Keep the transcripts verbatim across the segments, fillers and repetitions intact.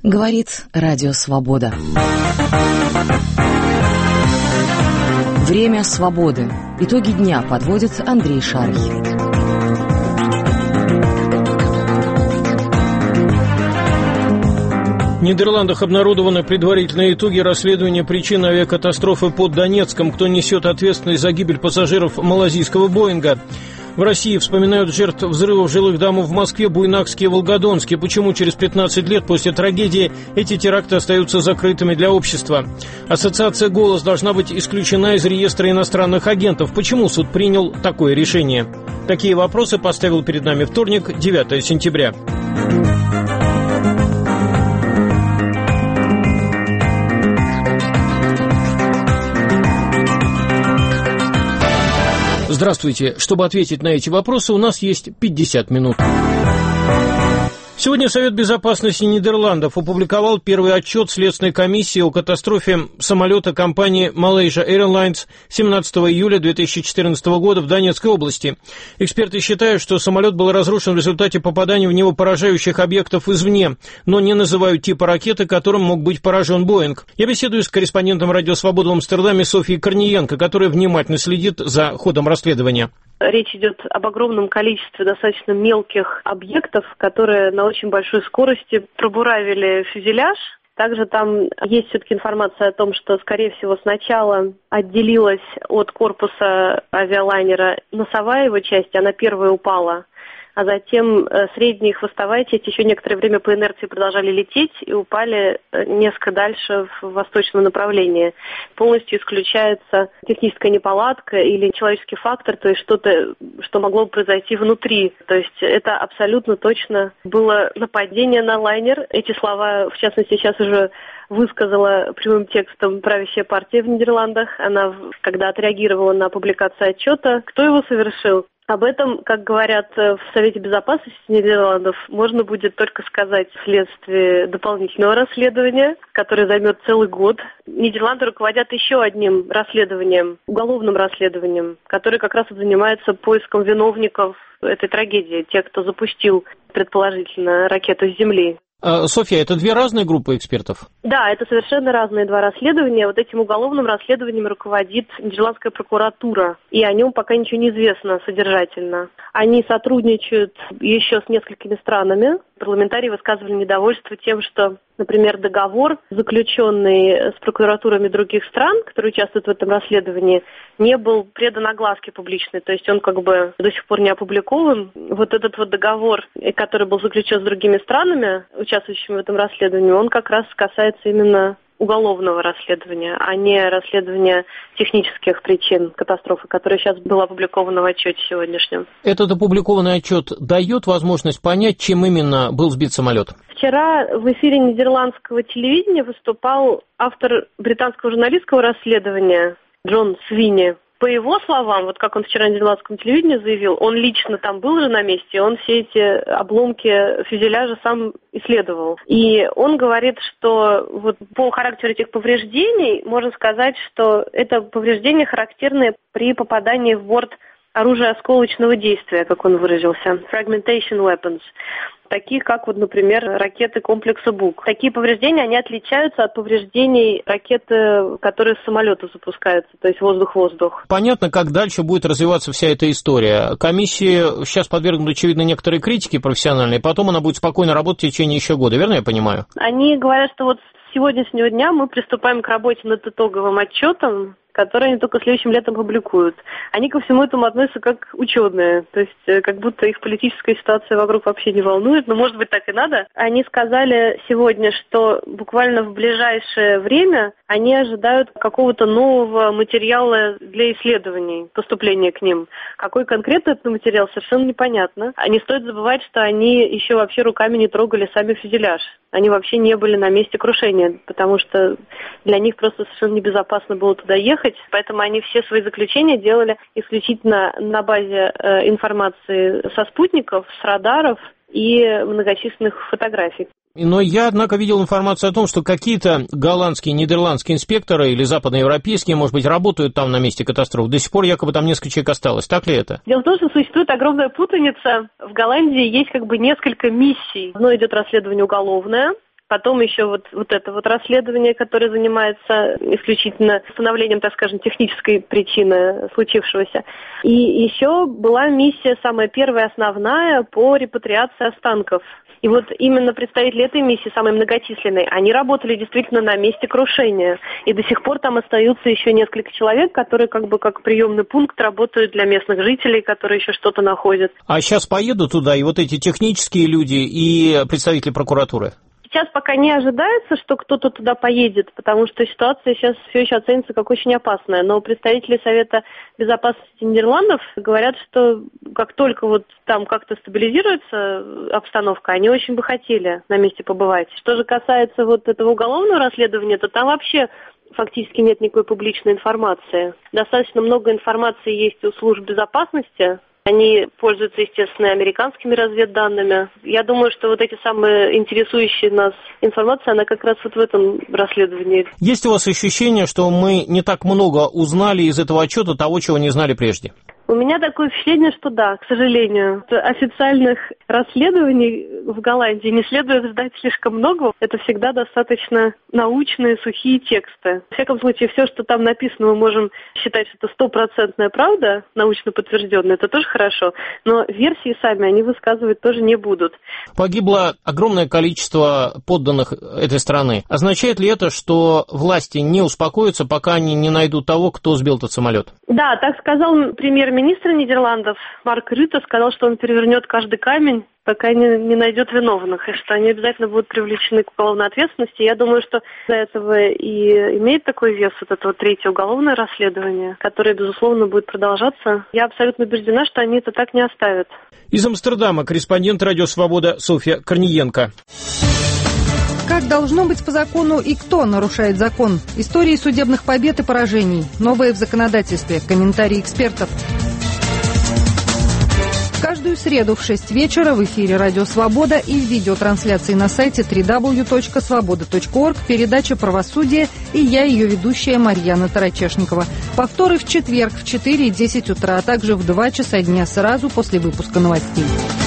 Говорит Радио Свобода. Время свободы. Итоги дня подводит Андрей Шарий. В Нидерландах обнародованы предварительные итоги расследования причин авиакатастрофы под Донецком. Кто несет ответственность за гибель пассажиров малазийского Боинга? В России вспоминают жертв взрывов жилых домов в Москве, Буйнакске и Волгодонске. Почему через пятнадцать лет после трагедии эти теракты остаются закрытыми для общества? Ассоциация «Голос» должна быть исключена из реестра иностранных агентов. Почему суд принял такое решение? Такие вопросы поставил перед нами вторник, девятое сентября. Здравствуйте. Чтобы ответить на эти вопросы, у нас есть пятьдесят минут. Сегодня Совет безопасности Нидерландов опубликовал первый отчет Следственной комиссии о катастрофе самолета компании Malaysia Airlines семнадцатого июля две тысячи четырнадцатого года в Донецкой области. Эксперты считают, что самолет был разрушен в результате попадания в него поражающих объектов извне, но не называют типа ракеты, которым мог быть поражен Боинг. Я беседую с корреспондентом Радио Свобода в Амстердаме Софьей Корниенко, которая внимательно следит за ходом расследования. Речь идет об огромном количестве достаточно мелких объектов, которые на очень большой скорости пробуравили фюзеляж. Также там есть все-таки информация о том, что, скорее всего, сначала отделилась от корпуса авиалайнера носовая его часть, она первая упала. А затем средняя и хвостовая часть еще некоторое время по инерции продолжали лететь и упали несколько дальше в восточном направлении. Полностью исключается техническая неполадка или человеческий фактор, то есть что-то, что могло бы произойти внутри. То есть это абсолютно точно было нападение на лайнер. Эти слова, в частности, сейчас уже высказала прямым текстом правящая партия в Нидерландах. Она, когда отреагировала на публикацию отчета, кто его совершил. Об этом, как говорят в Совете безопасности Нидерландов, можно будет только сказать вследствие дополнительного расследования, которое займет целый год. Нидерланды руководят еще одним расследованием, уголовным расследованием, которое как раз и занимается поиском виновников этой трагедии, тех, кто запустил, предположительно, ракету с Земли. Софья, это две разные группы экспертов? Да, это совершенно разные два расследования. Вот этим уголовным расследованием руководит Нидерландская прокуратура, и о нем пока ничего не известно содержательно. Они сотрудничают еще с несколькими странами. Парламентарии высказывали недовольство тем, что, например, договор, заключенный с прокуратурами других стран, которые участвуют в этом расследовании, не был предан огласке публичной, то есть он как бы до сих пор не опубликован. Вот этот вот договор, который был заключен с другими странами, участвующими в этом расследовании, он как раз касается именно уголовного расследования, а не расследования технических причин катастрофы, которая сейчас была опубликована в отчете сегодняшнем. Этот опубликованный отчет дает возможность понять, чем именно был сбит самолет? Вчера в эфире нидерландского телевидения выступал автор британского журналистского расследования Джон Свини. По его словам, вот как он вчера на нидерландском телевидении заявил, он лично там был же на месте, он все эти обломки фюзеляжа сам исследовал. И он говорит, что вот по характеру этих повреждений можно сказать, что это повреждения характерные при попадании в борт оружия осколочного действия, как он выразился, fragmentation weapons. Таких, как, вот, например, ракеты комплекса Бук. Такие повреждения, они отличаются от повреждений ракеты, которые с самолета запускаются, то есть воздух-воздух. Понятно, как дальше будет развиваться вся эта история. Комиссия сейчас подвергнут, очевидно, некоторой критике профессиональной, потом она будет спокойно работать в течение еще года, верно я понимаю? Они говорят, что вот с сегодняшнего дня мы приступаем к работе над итоговым отчетом, которые они только следующим летом публикуют. Они ко всему этому относятся как ученые, то есть как будто их политическая ситуация вокруг вообще не волнует, но может быть так и надо. Они сказали сегодня, что буквально в ближайшее время они ожидают какого-то нового материала для исследований, поступления к ним. Какой конкретно этот материал, совершенно непонятно. А не стоит забывать, что они еще вообще руками не трогали сами фюзеляж. Они вообще не были на месте крушения, потому что для них просто совершенно небезопасно было туда ехать. Поэтому они все свои заключения делали исключительно на базе э, информации со спутников, с радаров и многочисленных фотографий. Но я, однако, видел информацию о том, что какие-то голландские, нидерландские инспекторы или западноевропейские, может быть, работают там на месте катастрофы. До сих пор якобы там несколько человек осталось. Так ли это? Дело в том, что существует огромная путаница. В Голландии есть как бы несколько миссий. Одно идет расследование уголовное, Потом еще вот, вот это вот расследование, которое занимается исключительно установлением, так скажем, технической причины случившегося. И еще была миссия, самая первая, основная, по репатриации останков. И вот именно представители этой миссии, самой многочисленной, они работали действительно на месте крушения. И до сих пор там остаются еще несколько человек, которые как бы как приемный пункт работают для местных жителей, которые еще что-то находят. А сейчас поеду туда и вот эти технические люди, и представители прокуратуры? Сейчас пока не ожидается, что кто-то туда поедет, потому что ситуация сейчас все еще оценится как очень опасная. Но представители Совета Безопасности Нидерландов говорят, что как только вот там как-то стабилизируется обстановка, они очень бы хотели на месте побывать. Что же касается вот этого уголовного расследования, то там вообще фактически нет никакой публичной информации. Достаточно много информации есть у служб безопасности. Они пользуются, естественно, американскими разведданными. Я думаю, что вот эти самые интересующие нас информация, она как раз вот в этом расследовании. Есть у вас ощущение, что мы не так много узнали из этого отчета того, чего не знали прежде? У меня такое впечатление, что да, к сожалению. Официальных расследований в Голландии не следует ждать слишком много. Это всегда достаточно научные, сухие тексты. В всяком случае, все, что там написано, мы можем считать, что это стопроцентная правда, научно подтвержденная. Это тоже хорошо. Но версии сами они высказывать тоже не будут. Погибло огромное количество подданных этой страны. Означает ли это, что власти не успокоятся, пока они не найдут того, кто сбил этот самолет? Да, так сказал премьер-министр Нидерландов Марк Рютте, сказал, что он перевернет каждый камень, пока не, не найдет виновных, и что они обязательно будут привлечены к уголовной ответственности. Я думаю, что из-за этого и имеет такой вес вот это вот третье уголовное расследование, которое, безусловно, будет продолжаться. Я абсолютно убеждена, что они это так не оставят. Из Амстердама корреспондент «Радио Свобода» Софья Корниенко. Как должно быть по закону и кто нарушает закон? Истории судебных побед и поражений. Новое в законодательстве. Комментарии экспертов. Каждую среду в шесть вечера в эфире «Радио Свобода» и в видеотрансляции на сайте дабл ю дабл ю дабл ю точка свобода точка орг передача «Правосудие» и я, ее ведущая Марьяна Тарачешникова. Повторы в четверг в четыре и десять утра, а также в два часа дня сразу после выпуска новостей.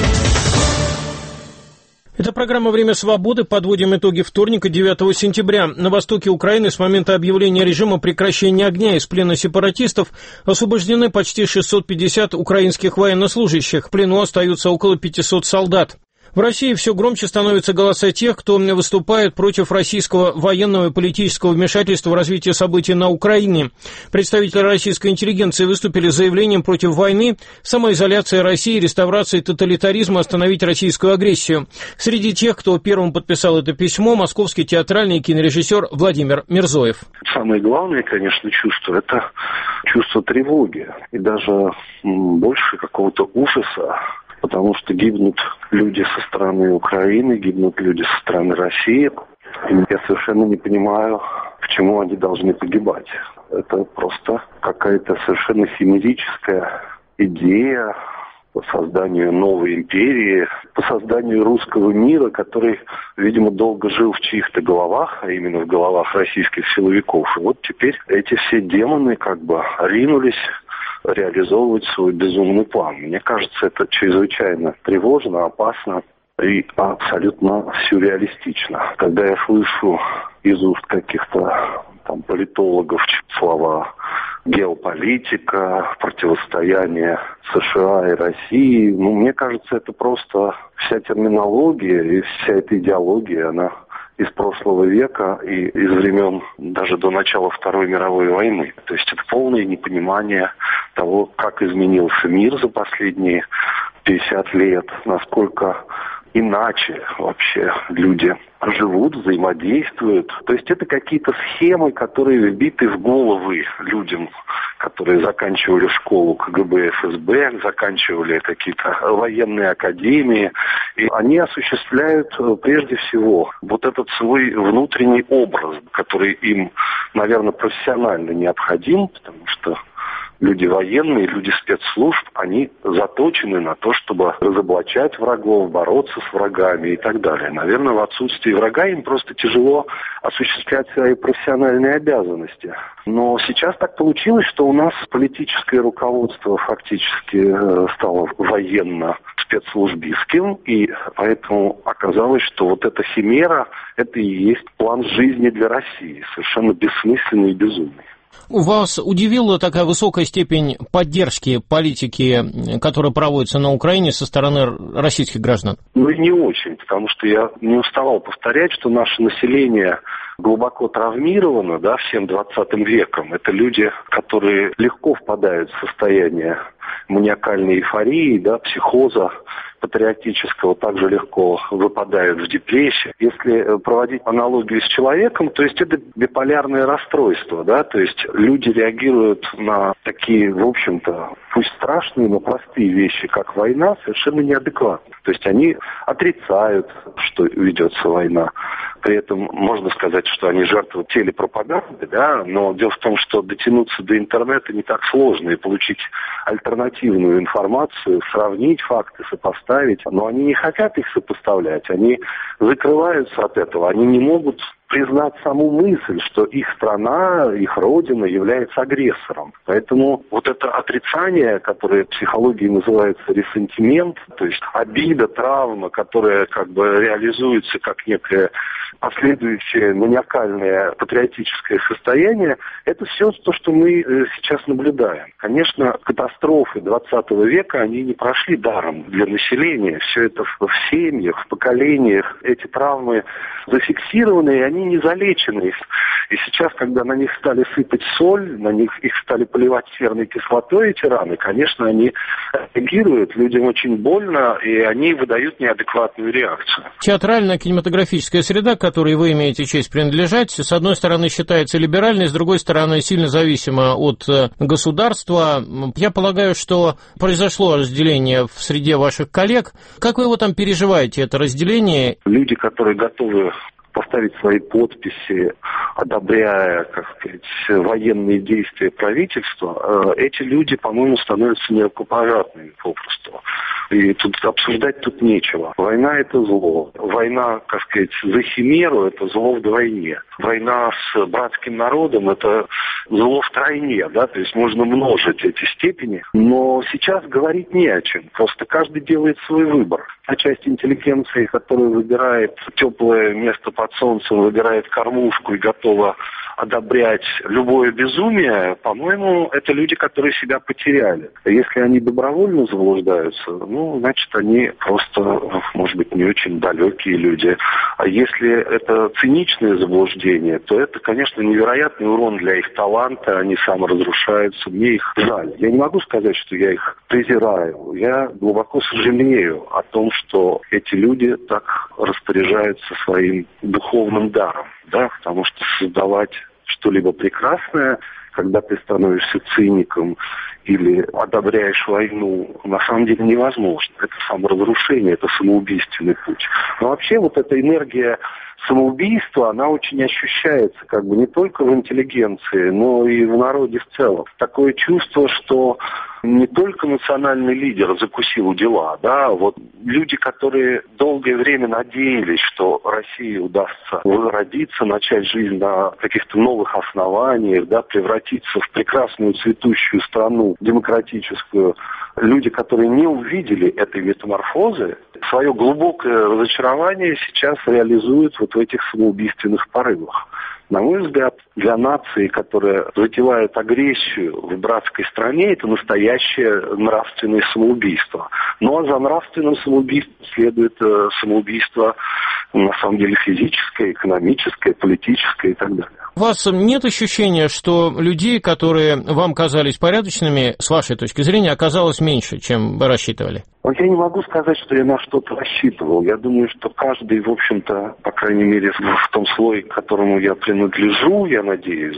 Это программа «Время свободы». Подводим итоги вторника, девятого сентября. На востоке Украины с момента объявления режима прекращения огня из плена сепаратистов освобождены почти шестьсот пятьдесят украинских военнослужащих. В плену остаются около пятисот солдат. В России все громче становятся голоса тех, кто выступает против российского военного и политического вмешательства в развитие событий на Украине. Представители российской интеллигенции выступили с заявлением против войны, самоизоляции России, реставрации тоталитаризма, остановить российскую агрессию. Среди тех, кто первым подписал это письмо, московский театральный и кинорежиссер Владимир Мирзоев. Самое главное, конечно, чувство – это чувство тревоги и даже больше какого-то ужаса. Потому что гибнут люди со стороны Украины, гибнут люди со стороны России. И я совершенно не понимаю, почему они должны погибать. Это просто какая-то совершенно химерическая идея по созданию новой империи, по созданию русского мира, который, видимо, долго жил в чьих-то головах, а именно в головах российских силовиков. И вот теперь эти все демоны как бы ринулись реализовывать свой безумный план. Мне кажется, это чрезвычайно тревожно, опасно и абсолютно сюрреалистично. Когда я слышу из уст каких-то там политологов слова геополитика, противостояние США и России, ну, мне кажется, это просто вся терминология и вся эта идеология, она из прошлого века и из времен даже до начала Второй мировой войны. То есть это полное непонимание того, как изменился мир за последние пятьдесят лет, насколько иначе вообще люди живут, взаимодействуют. То есть это какие-то схемы, которые вбиты в головы людям, которые заканчивали школу КГБ, эф эс бэ, заканчивали какие-то военные академии. И они осуществляют прежде всего вот этот свой внутренний образ, который им, наверное, профессионально необходим, потому что люди военные, люди спецслужб, они заточены на то, чтобы разоблачать врагов, бороться с врагами и так далее. Наверное, в отсутствии врага им просто тяжело осуществлять свои профессиональные обязанности. Но сейчас так получилось, что у нас политическое руководство фактически стало военно-спецслужбистским, и поэтому оказалось, что вот эта химера, это и есть план жизни для России, совершенно бессмысленный и безумный. Вас удивила такая высокая степень поддержки политики, которая проводится на Украине со стороны российских граждан? Ну и не очень, потому что я не уставал повторять, что наше население глубоко травмировано, да, всем двадцатым веком. Это люди, которые легко впадают в состояние маниакальной эйфории, да, психоза патриотического, также легко выпадают в депрессию. Если проводить аналогию с человеком, то есть это биполярное расстройство, да, то есть люди реагируют на такие, в общем-то, пусть страшные, но простые вещи, как война, совершенно неадекватно. То есть они отрицают, что ведется война. При этом можно сказать, что они жертвы телепропаганды, да, но дело в том, что дотянуться до интернета не так сложно и получить альтернативную информацию, сравнить факты, сопоставить, но они не хотят их сопоставлять, они закрываются от этого, они не могут признать саму мысль, что их страна, их родина является агрессором. Поэтому вот это отрицание, которое в психологии называется ресентимент, то есть обида, травма, которая как бы реализуется как некое последующее маниакальное патриотическое состояние, это все то, что мы сейчас наблюдаем. Конечно, катастрофы двадцатого века, они не прошли даром для населения. Все это в семьях, в поколениях, эти травмы зафиксированы, и они не залечены. И сейчас, когда на них стали сыпать соль, на них их стали поливать серной кислотой, эти раны, конечно, они реагируют, людям очень больно, и они выдают неадекватную реакцию. Театральная кинематографическая среда, к которой вы имеете честь принадлежать, с одной стороны считается либеральной, с другой стороны сильно зависима от государства. Я полагаю, что произошло разделение в среде ваших коллег. Как вы его там переживаете, это разделение? Люди, которые готовы поставить свои подписи, одобряя, как сказать, военные действия правительства, эти люди, по-моему, становятся нерукопожатными попросту. И тут обсуждать тут нечего. Война – это зло. Война, как сказать, за химеру – это зло вдвойне. Война с братским народом – это зло втройне, да, то есть можно множить эти степени. Но сейчас говорить не о чем. Просто каждый делает свой выбор. Та часть интеллигенции, которая выбирает теплое место под солнцем, выбирает кормушку и готова одобрять любое безумие, по-моему, это люди, которые себя потеряли. Если они добровольно заблуждаются, ну, значит, они просто, может быть, не очень далекие люди. А если это циничное заблуждение, то это, конечно, невероятный урон для их таланта, они саморазрушаются, мне их жаль. Я не могу сказать, что я их презираю. Я глубоко сожалею о том, что эти люди так распоряжаются своим духовным даром, да, потому что создавать что-либо прекрасное, когда ты становишься циником или одобряешь войну, на самом деле невозможно. Это саморазрушение, это самоубийственный путь. Но вообще вот эта энергия самоубийства, она очень ощущается как бы не только в интеллигенции, но и в народе в целом. Такое чувство, что не только национальный лидер закусил дела, да, вот люди, которые долгое время надеялись, что России удастся возродиться, начать жизнь на каких-то новых основаниях, да, превратиться в прекрасную цветущую страну, демократическую, люди, которые не увидели этой метаморфозы, свое глубокое разочарование сейчас реализуют вот в этих самоубийственных порывах. На мой взгляд, для нации, которая затевает агрессию в братской стране, это настоящее нравственное самоубийство. Ну а за нравственным самоубийством следует самоубийство, на самом деле, физическое, экономическое, политическое и так далее. У вас нет ощущения, что людей, которые вам казались порядочными, с вашей точки зрения, оказалось меньше, чем вы рассчитывали? Вот я не могу сказать, что я на что-то рассчитывал. Я думаю, что каждый, в общем-то, по крайней мере, в том слое, к которому я принадлежу, я надеюсь,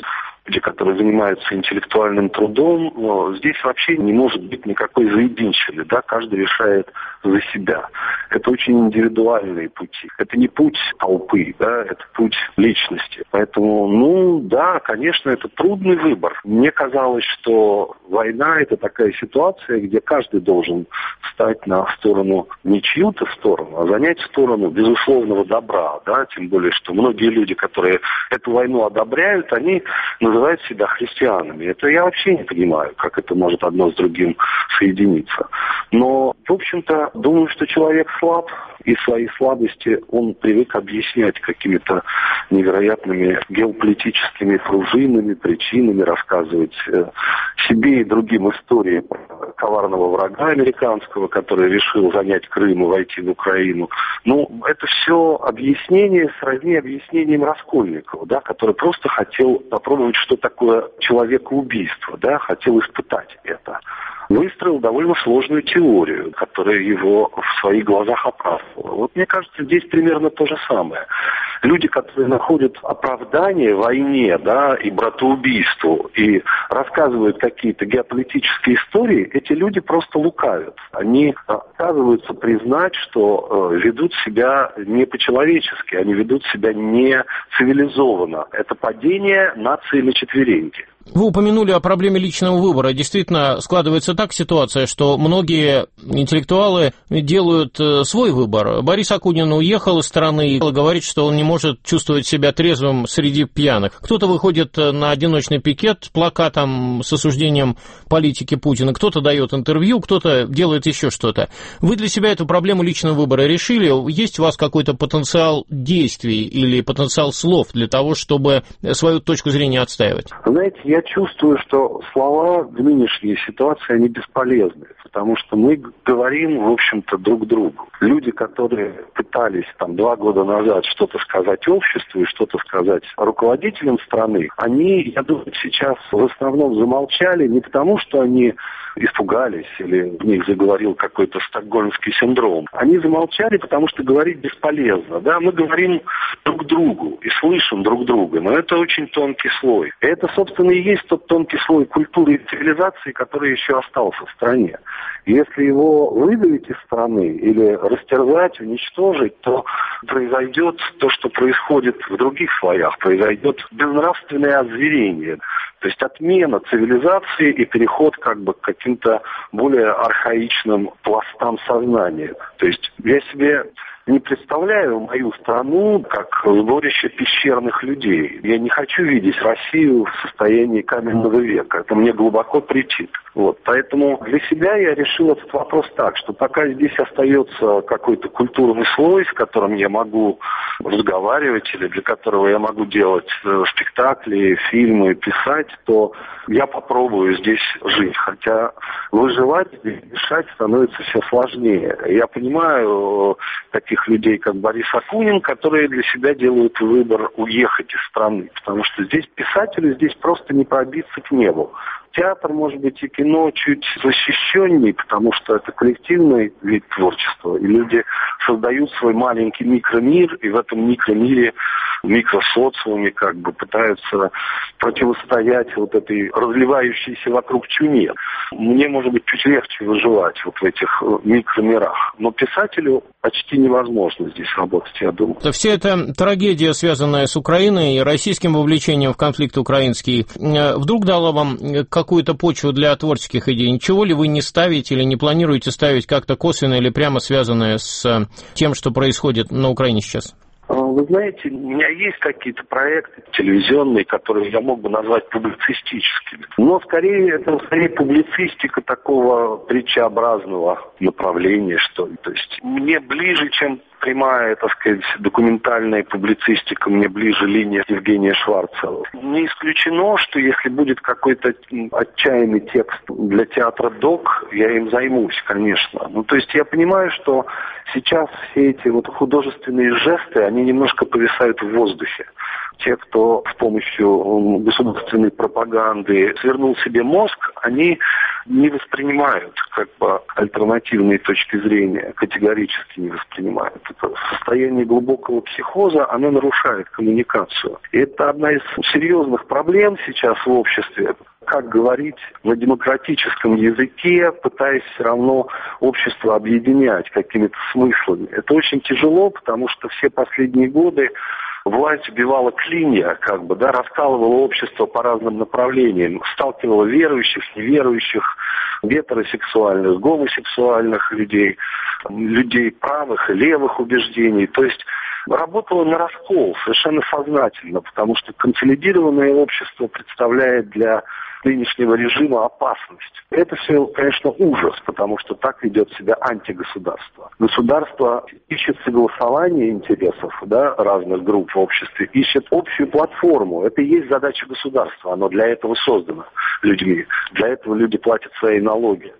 люди, которые занимаются интеллектуальным трудом, но здесь вообще не может быть никакой заединщины, да, каждый решает за себя. Это очень индивидуальные пути. Это не путь толпы, да, это путь личности. Поэтому, ну, да, конечно, это трудный выбор. Мне казалось, что война – это такая ситуация, где каждый должен встать на сторону, не чью-то сторону, а занять сторону безусловного добра, да, тем более, что многие люди, которые эту войну одобряют, они называют себя христианами. Это я вообще не понимаю, как это может одно с другим соединиться. Но, в общем-то, думаю, что человек слаб, и свои слабости он привык объяснять какими-то невероятными геополитическими пружинами, причинами, рассказывать себе и другим истории коварного врага американского, который решил занять Крым и войти в Украину. Ну, это все объяснение сродни объяснением Раскольникова, да, который просто хотел попробовать, что такое человекоубийство, да, хотел испытать это. Выстроил довольно сложную теорию, которая его в своих глазах оправдывала. Вот мне кажется, здесь примерно то же самое. Люди, которые находят оправдание войне, да, и братоубийству, и рассказывают какие-то геополитические истории, эти люди просто лукавят. Они отказываются признать, что э, ведут себя не по-человечески, они ведут себя не цивилизованно. Это падение нации на четвереньки. Вы упомянули о проблеме личного выбора. Действительно, складывается так ситуация, что многие интеллектуалы делают свой выбор. Борис Акунин уехал из страны и говорит, что он не может чувствовать себя трезвым среди пьяных. Кто-то выходит на одиночный пикет с плакатом с осуждением политики Путина, кто-то дает интервью, кто-то делает еще что-то. Вы для себя эту проблему личного выбора решили? Есть у вас какой-то потенциал действий или потенциал слов для того, чтобы свою точку зрения отстаивать? Знаете, я чувствую, что слова в нынешней ситуации, они бесполезны, потому что мы говорим, в общем-то, друг другу. Люди, которые пытались там два года назад что-то сказать обществу и что-то сказать руководителям страны, они, я думаю, сейчас в основном замолчали не потому, что они испугались или в них заговорил какой-то стокгольмский синдром. Они замолчали, потому что говорить бесполезно. Да, мы говорим друг другу и слышим друг друга, но это очень тонкий слой. И это, собственно, и есть тот тонкий слой культуры и цивилизации, который еще остался в стране. Если его выдавить из страны или растерзать, уничтожить, то произойдет то, что происходит в других слоях, произойдет безнравственное озверение. То есть отмена цивилизации и переход как бы к каким-то более архаичным пластам сознания. То есть я себе не представляю мою страну как сборище пещерных людей. Я не хочу видеть Россию в состоянии каменного века. Это мне глубоко претит. Вот. Поэтому для себя я решил этот вопрос так, что пока здесь остается какой-то культурный слой, с которым я могу разговаривать или для которого я могу делать спектакли, фильмы, писать, то я попробую здесь жить. Хотя выживать здесь, дышать становится все сложнее. Я понимаю таких людей, как Борис Акунин, которые для себя делают выбор уехать из страны. Потому что здесь писателю здесь просто не пробиться к небу. Театр, может быть, и кино чуть защищеннее, потому что это коллективный вид творчества, и люди создают свой маленький микромир, и в этом микромире, в микросоциуме как бы пытаются противостоять вот этой разливающейся вокруг чуме. Мне, может быть, чуть легче выживать вот в этих микромирах, но писателю почти невозможно здесь работать, я думаю. Вся эта трагедия, связанная с Украиной и российским вовлечением в конфликт украинский, вдруг дала вам какую-то почву для творческих идей? Ничего ли вы не ставите или не планируете ставить как-то косвенно или прямо связанное с тем, что происходит на Украине сейчас? Вы знаете, у меня есть какие-то проекты телевизионные, которые я мог бы назвать публицистическими. Но скорее это скорее публицистика такого притчеобразного направления, что ли. То есть мне ближе, чем прямая, так сказать, документальная публицистика, мне ближе линия Евгения Шварцева. Не исключено, что если будет какой-то отчаянный текст для театра «Док», я им займусь, конечно. Ну, то есть я понимаю, что сейчас все эти вот художественные жесты, они немножко повисают в воздухе. Те, кто с помощью государственной пропаганды свернул себе мозг, они не воспринимают как бы альтернативные точки зрения, категорически не воспринимают. Это состояние глубокого психоза, оно нарушает коммуникацию. И это одна из серьезных проблем сейчас в обществе. Как говорить на демократическом языке, пытаясь все равно общество объединять какими-то смыслами. Это очень тяжело, потому что все последние годы власть вбивала клинья, как бы, да, раскалывала общество по разным направлениям, сталкивала верующих, неверующих, гетеросексуальных, гомосексуальных людей, людей правых и левых убеждений. То есть работала на раскол совершенно сознательно, потому что консолидированное общество представляет для нынешнего режима опасность. Это все, конечно, ужас, потому что так ведет себя антигосударство. Государство ищет согласование интересов, да, разных групп в обществе, ищет общую платформу. Это и есть задача государства, оно для этого создано людьми. Для этого люди платят свои налоги.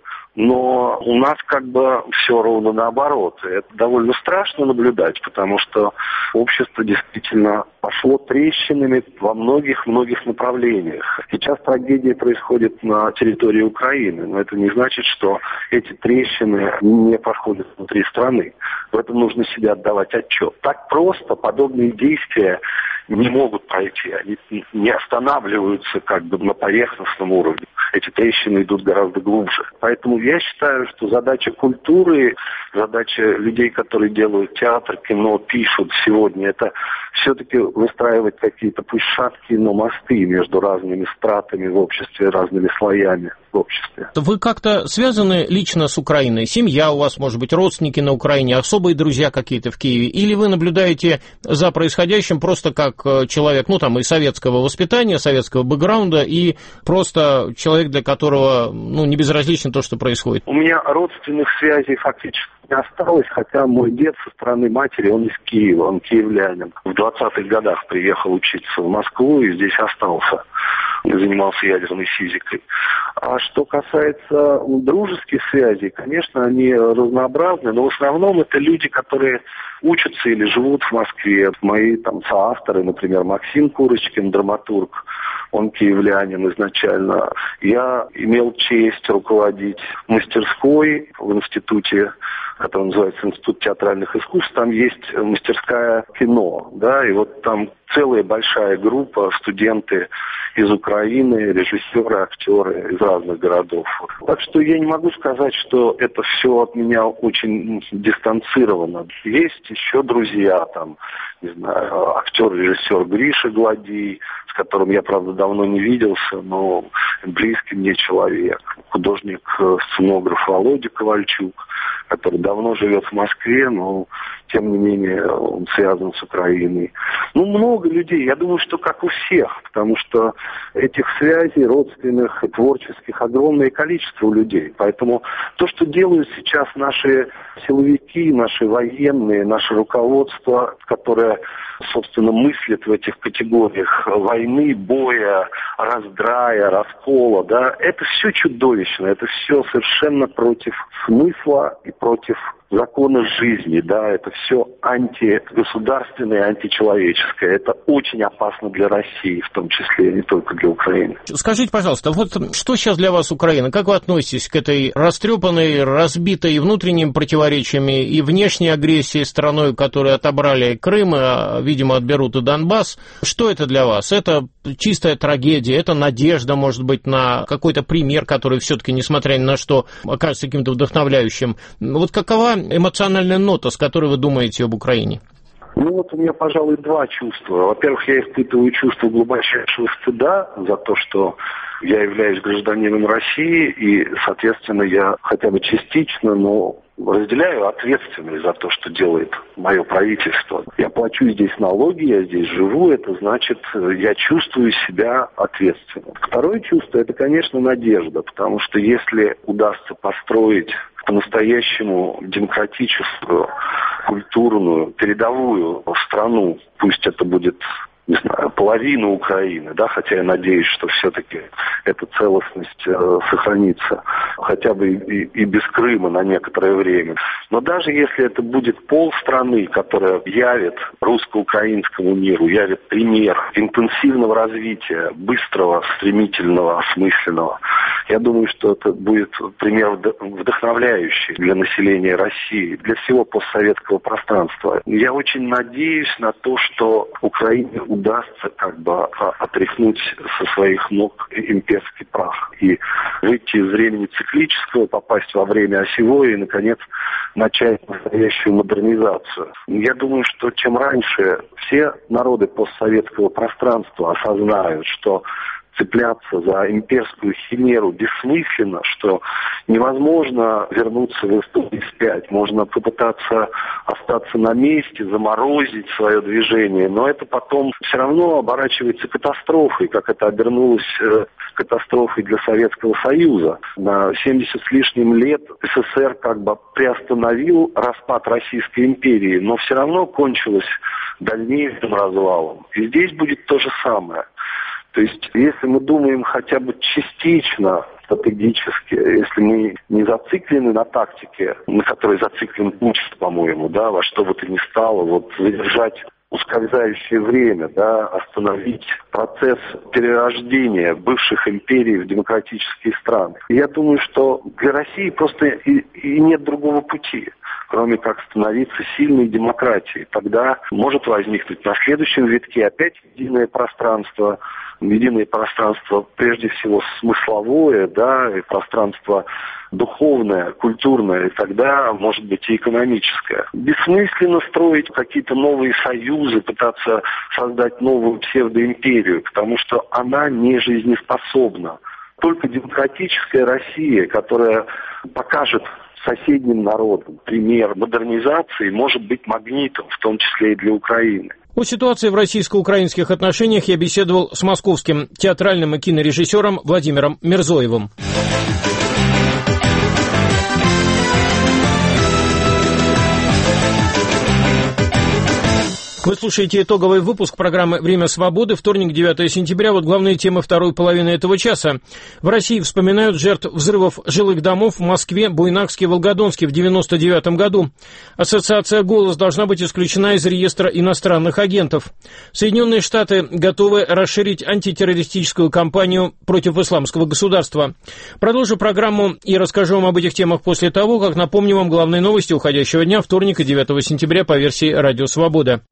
Но у нас как бы все ровно наоборот. И это довольно страшно наблюдать, потому что общество действительно пошло трещинами во многих-многих направлениях. Сейчас трагедия происходит на территории Украины, но это не значит, что эти трещины не проходят внутри страны. В этом нужно себе отдавать отчет. Так просто подобные действия не могут пройти, они не останавливаются как бы на поверхностном уровне. Эти трещины идут гораздо глубже. Поэтому я считаю, что задача культуры, задача людей, которые делают театр, кино, пишут сегодня, это все-таки выстраивать какие-то, пусть шаткие, но мосты между разными стратами в обществе, разными слоями в обществе. Вы как-то связаны лично с Украиной? Семья у вас, может быть, родственники на Украине, особые друзья какие-то в Киеве? Или вы наблюдаете за происходящим просто как человек, ну, там, и советского воспитания, советского бэкграунда, и просто человек, для которого, ну, не безразлично то, что происходит? У меня родственных связей фактически не осталось, хотя мой дед со стороны матери, он из Киева, он киевлянин. В двадцатых годах приехал учиться в Москву и здесь остался. Занимался ядерной физикой. А что касается дружеских связей, конечно, они разнообразны, но в основном это люди, которые учатся или живут в Москве. Мои там соавторы, например, Максим Курочкин, драматург, он киевлянин изначально. Я имел честь руководить мастерской в институте, который называется Институт театральных искусств. Там есть мастерская кино, да, и вот там целая большая группа, студенты из Украины, режиссеры, актеры из разных городов. Так что я не могу сказать, что это все от меня очень дистанцировано. Есть еще друзья, там, не знаю, актер, режиссер Гриша Гладий, с которым я, правда, давно не виделся, но близкий мне человек. Художник, сценограф Володя Ковальчук, который давно живет в Москве, но, тем не менее, он связан с Украиной. Ну, много людей. Я думаю, что как у всех, потому что этих связей родственных и творческих огромное количество у людей. Поэтому то, что делают сейчас наши силовики, наши военные, наше руководство, которое, собственно, мыслит в этих категориях войны, боя, раздрая, раскола, да, это все чудовищно, это все совершенно против смысла и против закона жизни, да, это все антигосударственное, античеловеческое. Это очень опасно для России, в том числе, не только для Украины. Скажите, пожалуйста, вот что сейчас для вас Украина? Как вы относитесь к этой растрепанной, разбитой внутренними противоречиями и внешней агрессией страной, которые отобрали Крым, и, видимо, отберут и Донбасс? Что это для вас? Это чистая трагедия, это надежда, может быть, на какой-то пример, который все-таки, несмотря ни на что, окажется каким-то вдохновляющим. Вот какова эмоциональная нота, с которой вы думаете об Украине? Ну вот у меня, пожалуй, два чувства. Во-первых, я испытываю чувство глубочайшего стыда за то, что я являюсь гражданином России, и, соответственно, я хотя бы частично, но разделяю ответственность за то, что делает мое правительство. Я плачу здесь налоги, я здесь живу, это значит, я чувствую себя ответственным. Второе чувство – это, конечно, надежда, потому что если удастся построить по-настоящему демократическую, культурную, передовую страну, пусть это будет не знаю, половину Украины, да, хотя я надеюсь, что все-таки эта целостность э, сохранится, хотя бы и, и без Крыма на некоторое время. Но даже если это будет полстраны, которая явит русско-украинскому миру, явит пример интенсивного развития, быстрого, стремительного, осмысленного, я думаю, что это будет пример вдохновляющий для населения России, для всего постсоветского пространства. Я очень надеюсь на то, что Украине удастся как бы отряхнуть со своих ног имперский прах и выйти из времени циклического, попасть во время осевое и, наконец, начать настоящую модернизацию. Я думаю, что чем раньше все народы постсоветского пространства осознают, что цепляться за имперскую химеру бессмысленно, что невозможно вернуться в историю вспять. Можно попытаться остаться на месте, заморозить свое движение, но это потом все равно оборачивается катастрофой, как это обернулось э, катастрофой для Советского Союза. На семьдесят с лишним лет СССР как бы приостановил распад Российской империи, но все равно кончилось дальнейшим развалом. И здесь будет то же самое. То есть, если мы думаем хотя бы частично, стратегически, если мы не зациклены на тактике, на которой зациклен Путин, по-моему, да, во что бы то ни стало, вот задержать ускользающее время, да, остановить процесс перерождения бывших империй в демократические страны. Я думаю, что для России просто и, и нет другого пути, кроме как становиться сильной демократией. Тогда может возникнуть на следующем витке опять единое пространство, единое пространство прежде всего смысловое, да, и пространство духовное, культурное, и тогда, может быть, и экономическое. Бессмысленно строить какие-то новые союзы, пытаться создать новую псевдоимперию, потому что она не жизнеспособна. Только демократическая Россия, которая покажет соседним народам пример модернизации, может быть магнитом, в том числе и для Украины. О ситуации в российско-украинских отношениях я беседовал с московским театральным и кинорежиссером Владимиром Мирзоевым. Вы слушаете итоговый выпуск программы «Время свободы», вторник, девятое сентября. Вот главные темы второй половины этого часа. В России вспоминают жертв взрывов жилых домов в Москве, Буйнакске, Волгодонске в девяносто девятом году. Ассоциация «Голос» должна быть исключена из реестра иностранных агентов. Соединенные Штаты готовы расширить антитеррористическую кампанию против исламского государства. Продолжу программу и расскажу вам об этих темах после того, как напомню вам главные новости уходящего дня, вторника, девятого сентября по версии «Радио Свобода».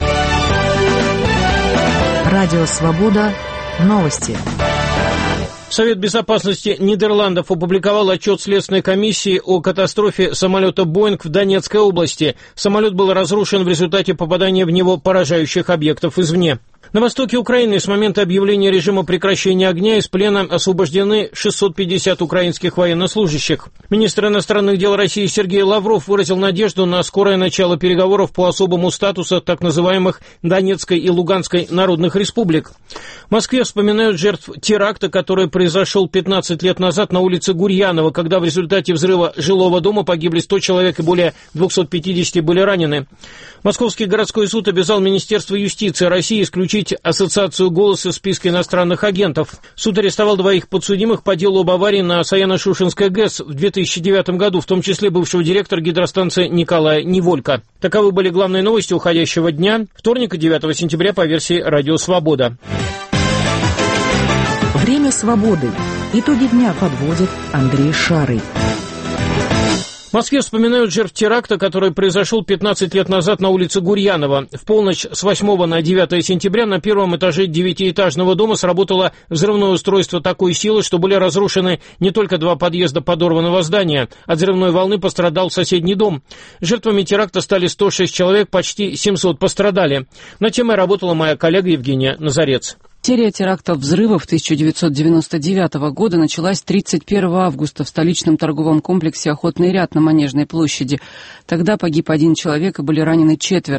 Радио Свобода. Новости. Совет безопасности Нидерландов опубликовал отчет Следственной комиссии о катастрофе самолета «Боинг» в Донецкой области. Самолет был разрушен в результате попадания в него поражающих объектов извне. На востоке Украины с момента объявления режима прекращения огня из плена освобождены шестьсот пятьдесят украинских военнослужащих. Министр иностранных дел России Сергей Лавров выразил надежду на скорое начало переговоров по особому статусу так называемых Донецкой и Луганской народных республик. В Москве вспоминают жертв теракта, который произошел пятнадцать лет назад на улице Гурьянова, когда в результате взрыва жилого дома погибли сто человек и более двести пятьдесят были ранены. Московский городской суд обязал Министерство юстиции России исключить ассоциацию «Голос» из списка иностранных агентов. Суд арестовал двоих подсудимых по делу об аварии на Саяно-Шушенской ГЭС в две тысячи девятом году, в том числе бывшего директора гидростанции Николая Неволько. Таковы были главные новости уходящего дня, вторника, девятого сентября по версии «Радио Свобода». Время свободы. Итоги дня подводит Андрей Шарый. В Москве вспоминают жертв теракта, который произошел пятнадцать лет назад на улице Гурьянова. В полночь с восьмого на девятое сентября на первом этаже девятиэтажного дома сработало взрывное устройство такой силы, что были разрушены не только два подъезда подорванного здания. От взрывной волны пострадал соседний дом. Жертвами теракта стали сто шесть человек, почти семьсот пострадали. Над темой работала моя коллега Евгения Назарец. Серия терактов взрывов тысяча девятьсот девяносто девятого года началась тридцать первого августа в столичном торговом комплексе «Охотный ряд» на Манежной площади. Тогда погиб один человек и были ранены четверо.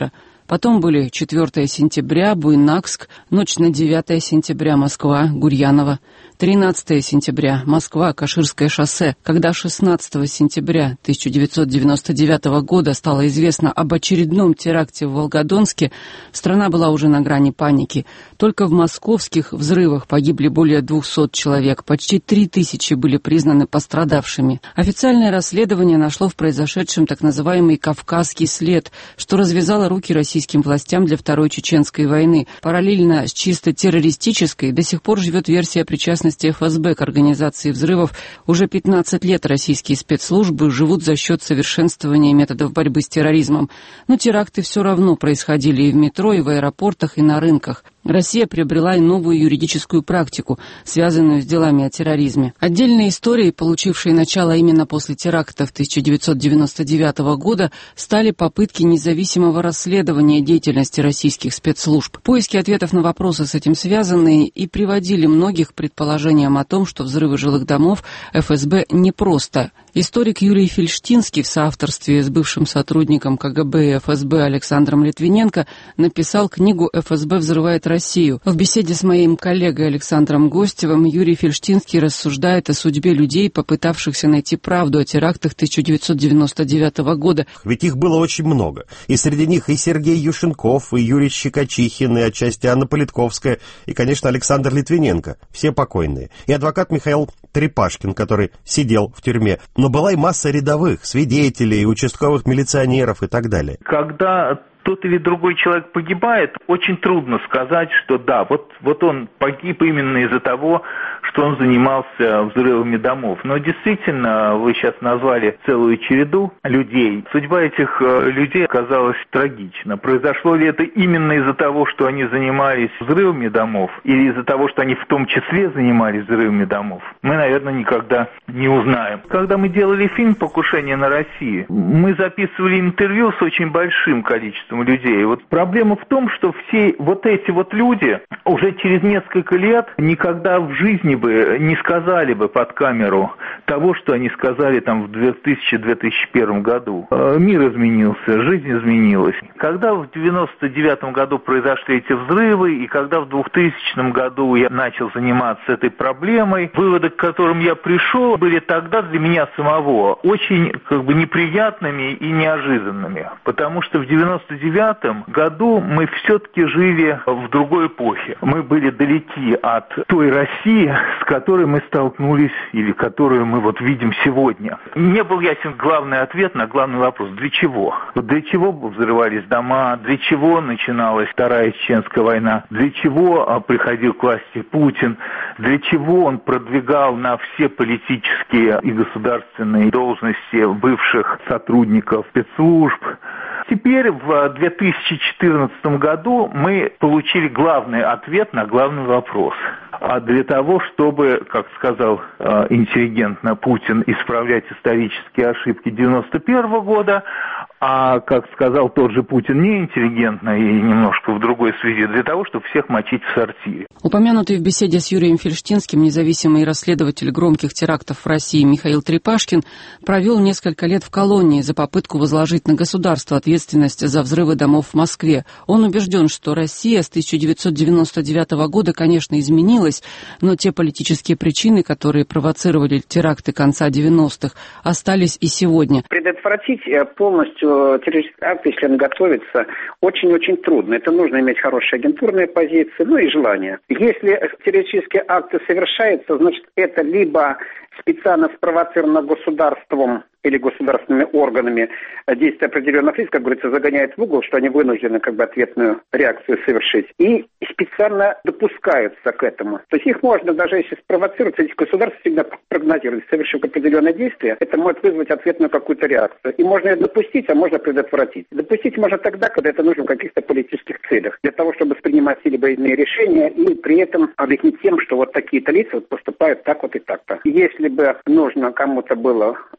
Потом были четвёртого сентября, Буйнакск, ночь на девятое сентября, Москва, Гурьяново. тринадцатого сентября, Москва, Каширское шоссе. Когда шестнадцатого сентября тысяча девятьсот девяносто девятого года стало известно об очередном теракте в Волгодонске, страна была уже на грани паники. Только в московских взрывах погибли более двухсот человек, почти три тысячи были признаны пострадавшими. Официальное расследование нашло в произошедшем так называемый «Кавказский след», что развязало руки российским властям для Второй Чеченской войны. Параллельно с чисто террористической до сих пор живет версия причастности эф эс бэ к организации взрывов. Уже пятнадцать лет российские спецслужбы живут за счет совершенствования методов борьбы с терроризмом. Но теракты все равно происходили и в метро, и в аэропортах, и на рынках. Россия приобрела и новую юридическую практику, связанную с делами о терроризме. Отдельные истории, получившие начало именно после терактов тысяча девятьсот девяносто девятого года, стали попытки независимого расследования деятельности российских спецслужб. Поиски ответов на вопросы с этим связанные и приводили многих к предположениям о том, что взрывы жилых домов эф эс бэ непросто. Историк Юрий Фельштинский в соавторстве с бывшим сотрудником ка гэ бэ и эф эс бэ Александром Литвиненко написал книгу «эф эс бэ взрывает Россию». В беседе с моим коллегой Александром Гостевым Юрий Фельштинский рассуждает о судьбе людей, попытавшихся найти правду о терактах тысяча девятьсот девяносто девятого года. Ведь их было очень много. И среди них и Сергей Юшенков, и Юрий Щекочихин, и отчасти Анна Политковская, и, конечно, Александр Литвиненко. Все покойные. И адвокат Михаил Трепашкин, который сидел в тюрьме. Но была и масса рядовых, свидетелей, участковых милиционеров и так далее. Когда тот или другой человек погибает, очень трудно сказать, что да, вот, вот он погиб именно из-за того, что он занимался взрывами домов. Но действительно, вы сейчас назвали целую череду людей. Судьба этих людей оказалась трагична. Произошло ли это именно из-за того, что они занимались взрывами домов, или из-за того, что они в том числе занимались взрывами домов, мы, наверное, никогда не узнаем. Когда мы делали фильм «Покушение на Россию», мы записывали интервью с очень большим количеством людей. Вот проблема в том, что все вот эти вот люди уже через несколько лет никогда в жизни бы не сказали бы под камеру того, что они сказали там в две тысячи — две тысячи первом году. Мир изменился, жизнь изменилась. Когда в девяносто девятом году произошли эти взрывы, и когда в двухтысячном году я начал заниматься этой проблемой, выводы, к которым я пришел, были тогда для меня самого очень как бы неприятными и неожиданными. Потому что в девяносто девятом году мы все-таки жили в другой эпохе. Мы были далеки от той России, с которой мы столкнулись или которую мы вот видим сегодня. Не был ясен главный ответ на главный вопрос: для чего? Вот для чего взрывались дома, для чего начиналась Вторая Чеченская война, для чего приходил к власти Путин, для чего он продвигал на все политические и государственные должности бывших сотрудников спецслужб. Теперь в две тысячи четырнадцатом году мы получили главный ответ на главный вопрос. А для того, чтобы, как сказал э, интеллигентно Путин, исправлять исторические ошибки девяносто первого года, а, как сказал тот же Путин, не интеллигентно и немножко в другой связи, для того, чтобы всех мочить в сортире. Упомянутый в беседе с Юрием Фельштинским независимый расследователь громких терактов в России Михаил Трепашкин провел несколько лет в колонии за попытку возложить на государство ответственность за взрывы домов в Москве. Он убежден, что Россия с тысяча девятьсот девяносто девятого года, конечно, изменилась, но те политические причины, которые провоцировали теракты конца девяностых, остались и сегодня. Предотвратить полностью террористический акт, если он готовится, очень-очень трудно. Это нужно иметь хорошие агентурные позиции, ну и желание. Если террористические акты совершаются, значит, это либо специально спровоцировано государством или государственными органами действия определенных лиц, как говорится, загоняют в угол, что они вынуждены как бы ответную реакцию совершить, и специально допускаются к этому. То есть их можно, даже если спровоцировать, эти государства всегда прогнозируют, совершив определенное действие, это может вызвать ответную какую-то реакцию. И можно ее допустить, а можно предотвратить. Допустить можно тогда, когда это нужно в каких-то политических целях, для того, чтобы принимать либо иные решения, и при этом объяснить тем, что вот такие-то лица вот поступают так вот и так-то. Если бы нужно кому-то было что-то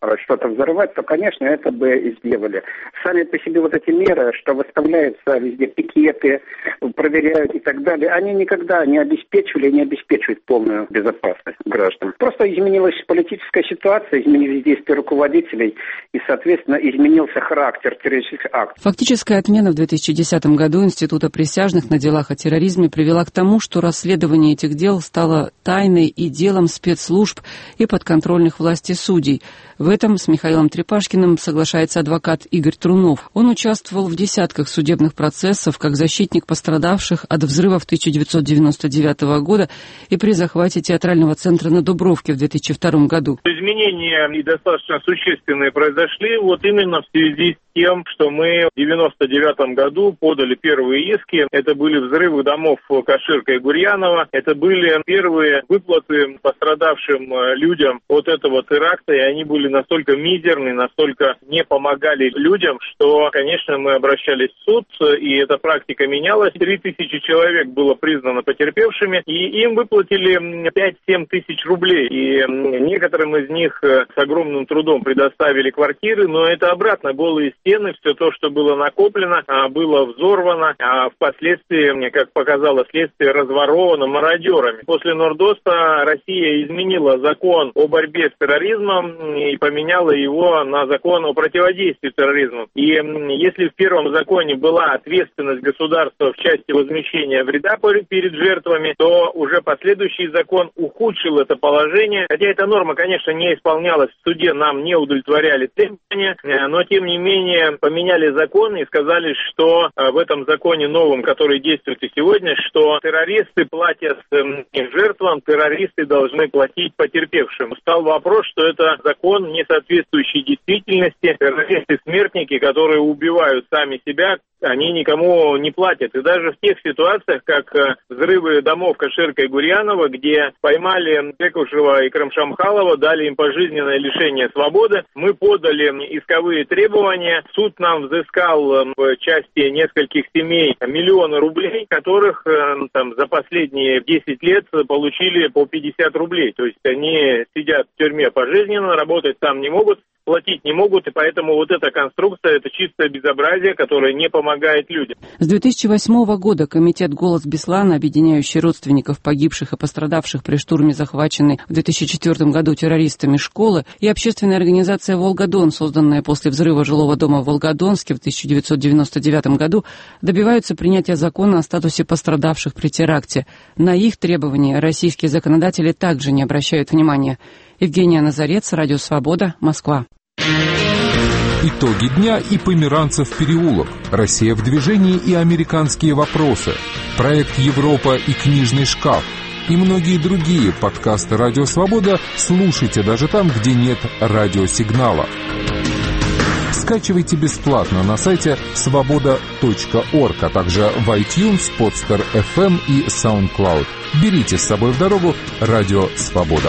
взорвать, то, конечно, это бы и сделали. Сами по себе вот эти меры, что выставляются везде пикеты, проверяют и так далее, они никогда не обеспечивали и не обеспечивают полную безопасность граждан. Просто изменилась политическая ситуация, изменились действия руководителей и, соответственно, изменился характер террористических актов. Фактическая отмена в две тысячи десятом году Института присяжных на делах о терроризме привела к тому, что расследование этих дел стало тайной и делом спецслужб и подконтрольных власти судей. В этом с Михаилом Трепашкиным соглашается адвокат Игорь Трунов. Он участвовал в десятках судебных процессов как защитник пострадавших от взрывов тысяча девятьсот девяносто девятого года и при захвате театрального центра на Дубровке в две тысячи втором году. Изменения и достаточно существенные произошли вот именно в связи с тем, что мы в девяносто девятом году подали первые иски. Это были взрывы домов Каширка и Гурьянова. Это были первые выплаты пострадавшим людям от этого теракта, и они были настолько мизерны, настолько не помогали людям, что, конечно, мы обращались в суд, и эта практика менялась. Три тысячи человек было признано потерпевшими, и им выплатили пять-семь тысяч рублей. И некоторым из них с огромным трудом предоставили квартиры, но это обратно голые стены, все то, что было накоплено, было взорвано, а впоследствии, как показало следствие, разворовано мародерами. После Нордоста Россия изменила закон о борьбе с терроризмом и поменяла его на закон о противодействии терроризму. И если в первом законе была ответственность государства в части возмещения вреда перед жертвами, то уже последующий закон ухудшил это положение. Хотя эта норма, конечно, не исполнялась в суде, нам не удовлетворяли требования, но тем не менее поменяли закон и сказали, что в этом законе новом, который действует и сегодня, что террористы платят жертвам, террористы должны платить потерпевшим. Стал вопрос, что это закон, не соответствующий действительности. Террористы-смертники, которые убивают сами себя, они никому не платят. И даже в тех ситуациях, как взрывы домов Каширка и Гурьянова, где поймали Бекушева и Крымшамхалова, дали им пожизненное лишение свободы, мы подали исковые требования. Суд нам взыскал в части нескольких семей миллионы рублей, которых там, за последние десять лет получили по пятьдесят рублей. То есть они сидят в тюрьме пожизненно, работать там не могут, платить не могут, и поэтому вот эта конструкция – это чистое безобразие, которое не помогает людям. С две тысячи восьмого года комитет «Голос Беслана», объединяющий родственников погибших и пострадавших при штурме захваченной в две тысячи четвёртом году террористами школы, и общественная организация «Волгодон», созданная после взрыва жилого дома в Волгодонске в тысяча девятьсот девяносто девятом году, добиваются принятия закона о статусе пострадавших при теракте. На их требования российские законодатели также не обращают внимания. Евгения Назарец, Радио Свобода, Москва. Итоги дня и Померанцев переулок. Россия в движении и американские вопросы. Проект Европа и книжный шкаф. И многие другие подкасты Радио Свобода слушайте даже там, где нет радиосигнала. Скачивайте бесплатно на сайте свобода точка орг, а также в iTunes, Podster эф эм и SoundCloud. Берите с собой в дорогу Радио Свобода.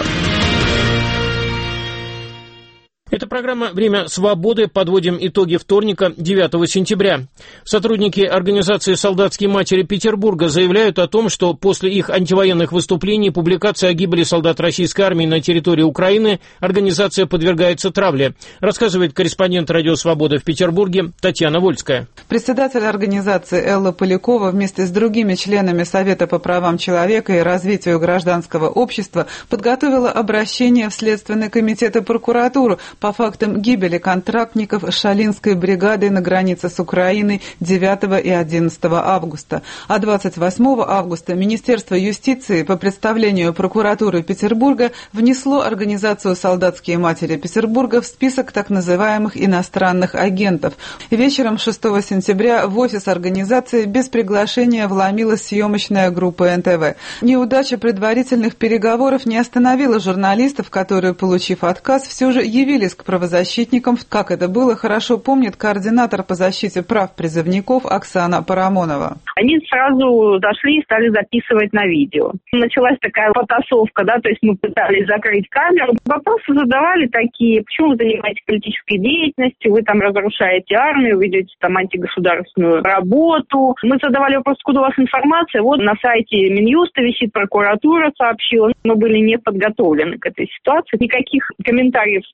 Это программа «Время свободы». Подводим итоги вторника, девятого сентября. Сотрудники организации «Солдатские матери» Петербурга заявляют о том, что после их антивоенных выступлений и публикации о гибели солдат российской армии на территории Украины организация подвергается травле. Рассказывает корреспондент «Радио Свобода» в Петербурге Татьяна Вольская. Председатель организации Элла Полякова вместе с другими членами Совета по правам человека и развитию гражданского общества подготовила обращение в Следственный комитет и прокуратуру по фактам гибели контрактников Шалинской бригады на границе с Украиной девятого и одиннадцатого августа. А двадцать восьмого августа Министерство юстиции по представлению прокуратуры Петербурга внесло организацию «Солдатские матери» Петербурга в список так называемых иностранных агентов. Вечером шестого сентября в офис организации без приглашения вломилась съемочная группа эн тэ вэ. Неудача предварительных переговоров не остановила журналистов, которые, получив отказ, все же явились к правозащитникам. Как это было, хорошо помнит координатор по защите прав призывников Оксана Парамонова. Они сразу зашли и стали записывать на видео. Началась такая потасовка, да, то есть мы пытались закрыть камеру. Вопросы задавали такие: почему вы занимаетесь политической деятельностью, вы там разрушаете армию, вы ведете там антигосударственную работу. Мы задавали вопрос, откуда у вас информация. Вот на сайте Минюста висит, прокуратура сообщила. Мы были не подготовлены к этой ситуации. Никаких комментариев, скажем, мы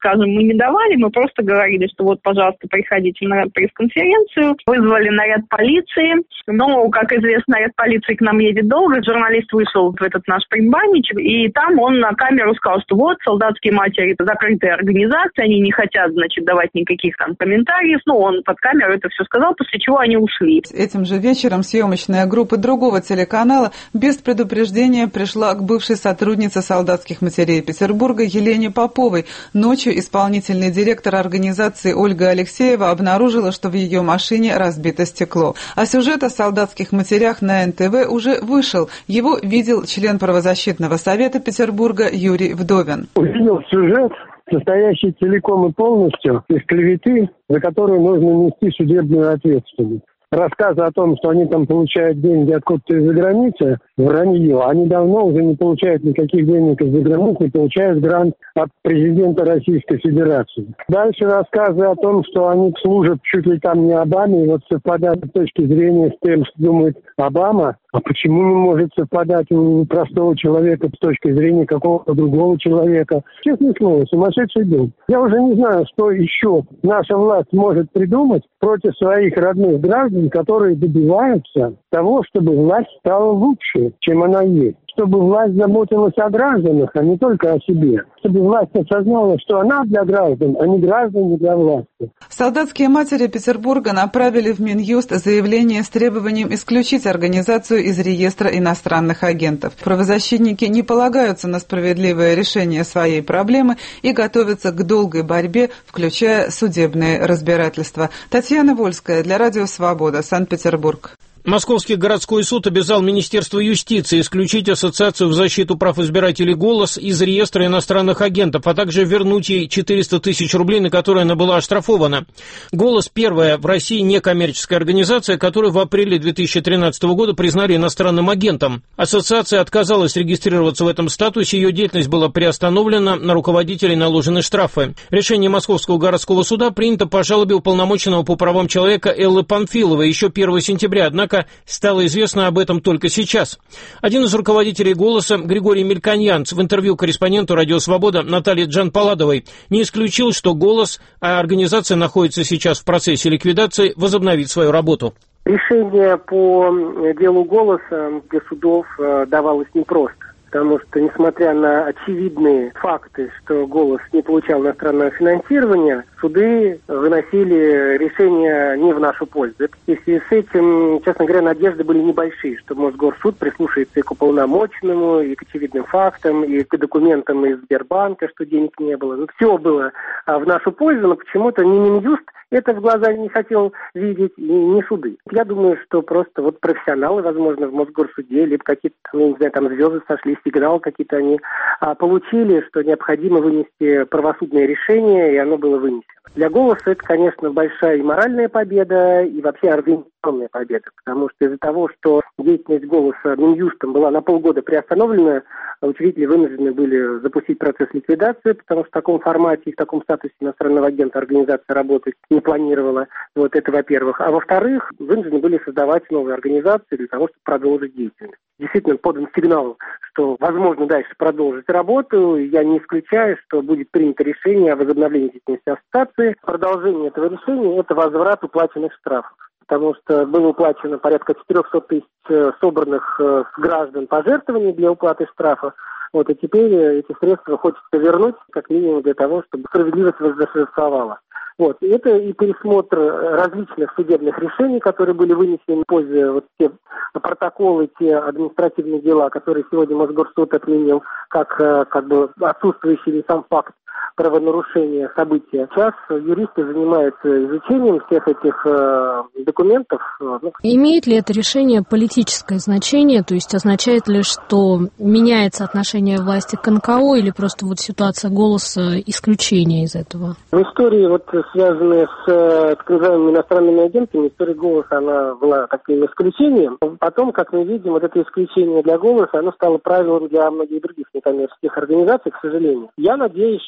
не давали, мы просто говорили, что вот, пожалуйста, приходите на пресс-конференцию. Вызвали наряд полиции, но, как известно, наряд полиции к нам едет долго. Журналист вышел в этот наш предбанничек, и там он на камеру сказал, что вот, солдатские матери — это закрытая организация, они не хотят, значит, давать никаких там комментариев. Ну, он под камеру это все сказал, после чего они ушли. Этим же вечером съемочная группа другого телеканала без предупреждения пришла к бывшей сотруднице солдатских матерей Петербурга Елене Поповой. Ночью исполнительный директор организации Ольга Алексеева обнаружила, что в ее машине разбито стекло. А сюжет о солдатских матерях на эн тэ вэ уже вышел. Его видел член правозащитного совета Петербурга Юрий Вдовин. Увидел сюжет, состоящий целиком и полностью из клеветы, за которую нужно нести судебную ответственность. Рассказы о том, что они там получают деньги откуда-то из-за границы, вранье. Они давно уже не получают никаких денег из-за границы, получают грант от президента Российской Федерации. Дальше рассказы о том, что они служат чуть ли там не Обаме, и вот совпадают с точки зрения с тем, что думает Обама. А почему не может совпадать у простого человека с точки зрения какого-то другого человека? Честное слово, сумасшедший дом. Я уже не знаю, что еще наша власть может придумать против своих родных граждан, которые добиваются того, чтобы власть стала лучше, чем она есть. Чтобы власть заботилась о гражданах, а не только о себе. Чтобы власть осознала, что она для граждан, а не граждане для власти. Солдатские матери Петербурга направили в Минюст заявление с требованием исключить организацию из реестра иностранных агентов. Правозащитники не полагаются на справедливое решение своей проблемы и готовятся к долгой борьбе, включая судебные разбирательства. Татьяна Вольская для Радио Свобода, Санкт-Петербург. Московский городской суд обязал Министерство юстиции исключить Ассоциацию в защиту прав избирателей «Голос» из реестра иностранных агентов, а также вернуть ей четыреста тысяч рублей, на которые она была оштрафована. «Голос» — первая в России некоммерческая организация, которую в апреле две тысячи тринадцатого года признали иностранным агентом. Ассоциация отказалась регистрироваться в этом статусе, ее деятельность была приостановлена, на руководителей наложены штрафы. Решение Московского городского суда принято по жалобе уполномоченного по правам человека Эллы Панфиловой еще первого сентября, однако стало известно об этом только сейчас. Один из руководителей «Голоса», Григорий Мельконьянц, в интервью корреспонденту «Радио Свобода» Наталье Джанпаладовой не исключил, что «Голос», а организация находится сейчас в процессе ликвидации, возобновит свою работу. Решение по делу «Голоса» для судов давалось непросто. Потому что, несмотря на очевидные факты, что «Голос» не получал иностранного финансирования, суды выносили решения не в нашу пользу. И в связи с этим, честно говоря, надежды были небольшие, что Мосгорсуд прислушается и к уполномоченному, и к очевидным фактам, и к документам из Сбербанка, что денег не было. Ну, все было в нашу пользу, но почему-то ни Минюст это в глаза не хотел видеть, и не суды. Я думаю, что просто вот профессионалы, возможно, в Мосгорсуде, либо какие-то, ну, не знаю, там звезды сошли, сигнал какие-то они а, получили, что необходимо вынести правосудное решение, и оно было вынесено. Для «Голоса» это, конечно, большая и моральная победа, и вообще организационная победа, потому что из-за того, что деятельность «Голоса» Минюстом была на полгода приостановлена, учредители вынуждены были запустить процесс ликвидации, потому что в таком формате и в таком статусе иностранного агента организация работать не планировала. Вот это, во-первых. А во-вторых, вынуждены были создавать новые организации для того, чтобы продолжить деятельность. Действительно, подан сигнал, что возможно дальше продолжить работу. Я не исключаю, что будет принято решение о возобновлении деятельности ассоциации. Продолжение этого решения – это возврат уплаченных штрафов. Потому что было уплачено порядка четыреста тысяч собранных с граждан пожертвований для уплаты штрафа. Вот, и теперь эти средства хочется вернуть, как минимум, для того, чтобы справедливость восторжествовала. Вот, и это и пересмотр различных судебных решений, которые были вынесены в пользу, вот те протоколы, те административные дела, которые сегодня Мосгорсуд отменил, как, как бы отсутствующий ли сам факт правонарушения события. Сейчас юристы занимаются изучением всех этих э, документов. Имеет ли это решение политическое значение? То есть означает ли, что меняется отношение власти к эн ка о или просто вот ситуация «Голоса» исключение из этого? В истории, вот, связанной с э, так называемыми иностранными агентами, история «Голоса», она была таким исключением. Потом, как мы видим, вот это исключение для «Голоса», оно стало правилом для многих других некоммерческих организаций, к сожалению. Я надеюсь,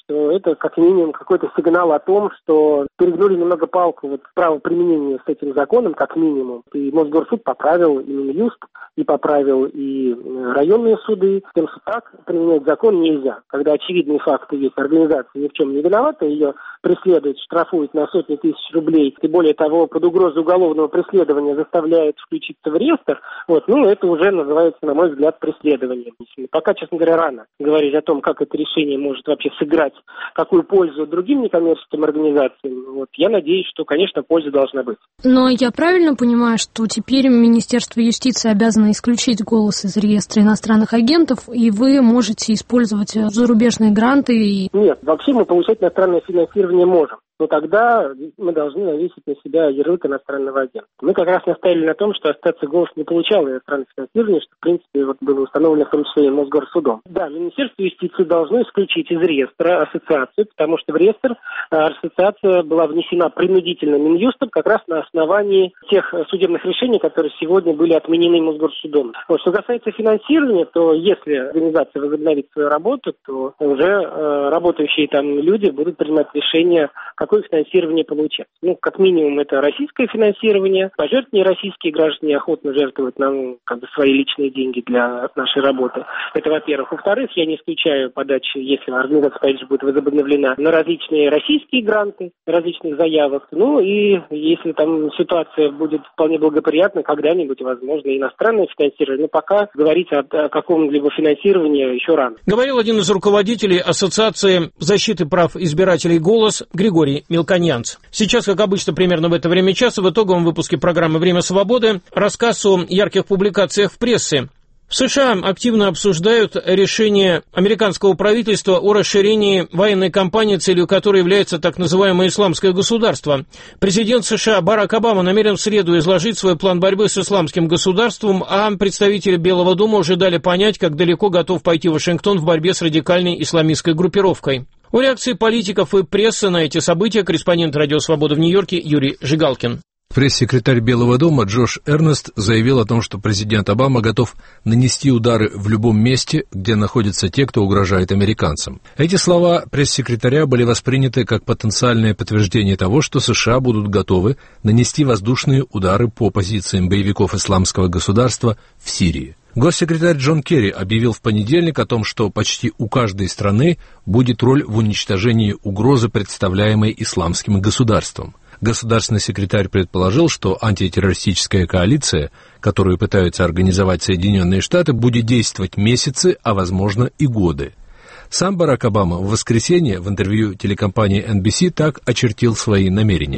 то это как минимум какой-то сигнал о том, что перегнули немного палку вот в правоприменении с этим законом, как минимум. И Мосгорсуд поправил и Минюст, и поправил и районные суды, тем, что так применять закон нельзя. Когда очевидные факты есть, организация ни в чем не виновата, ее преследуют, штрафуют на сотни тысяч рублей, и более того, под угрозой уголовного преследования заставляют включиться в реестр, вот, ну, это уже называется, на мой взгляд, преследованием. Пока, честно говоря, рано говорить о том, как это решение может вообще сыграть, какую пользу другим некоммерческим организациям. Вот, я надеюсь, что, конечно, польза должна быть. Но я правильно понимаю, что теперь Министерство юстиции обязано исключить голос из реестра иностранных агентов, и вы можете использовать зарубежные гранты? И... Нет, вообще мы получать иностранное финансирование можем. Но тогда мы должны навесить на себя ярлык иностранного агента. Мы как раз настояли на том, что Ассоциация «Голос» не получала иностранное финансирование, что, в принципе, вот было установлено в том числе и Мосгорсудом. Да, Министерство юстиции должно исключить из реестра ассоциацию, потому что в реестр ассоциация была внесена принудительно Минюстом как раз на основании тех судебных решений, которые сегодня были отменены Мосгорсудом. Вот, что касается финансирования, то если организация возобновит свою работу, то уже э, работающие там люди будут принимать решение, как какое финансирование получать. Ну, как минимум, это российское финансирование. Пожертвования российские граждане охотно жертвуют нам как бы свои личные деньги для нашей работы. Это, во-первых. Во-вторых, я не исключаю подачи, если организация, опять же, будет возобновлена, на различные российские гранты, различных заявок. Ну, и если там ситуация будет вполне благоприятна, когда-нибудь, возможно, иностранное финансирование. Но пока говорить о, о каком-либо финансировании еще рано. Говорил один из руководителей Ассоциации защиты прав избирателей «Голос» Григорий Мелконьянц. Сейчас, как обычно, примерно в это время часа, в итоговом выпуске программы «Время свободы» рассказ о ярких публикациях в прессе. В США активно обсуждают решение американского правительства о расширении военной кампании, целью которой является так называемое исламское государство. Президент США Барак Обама намерен в среду изложить свой план борьбы с исламским государством, а представители Белого дома уже дали понять, как далеко готов пойти Вашингтон в борьбе с радикальной исламистской группировкой. О реакции политиков и прессы на эти события корреспондент «Радио Свобода» в Нью-Йорке Юрий Жигалкин. Пресс-секретарь Белого дома Джош Эрнест заявил о том, что президент Обама готов нанести удары в любом месте, где находятся те, кто угрожает американцам. Эти слова пресс-секретаря были восприняты как потенциальное подтверждение того, что США будут готовы нанести воздушные удары по позициям боевиков исламского государства в Сирии. Госсекретарь Джон Керри объявил в понедельник о том, что почти у каждой страны будет роль в уничтожении угрозы, представляемой исламским государством. Государственный секретарь предположил, что антитеррористическая коалиция, которую пытаются организовать Соединенные Штаты, будет действовать месяцы, а возможно и годы. Сам Барак Обама в воскресенье в интервью телекомпании эн би си так очертил свои намерения.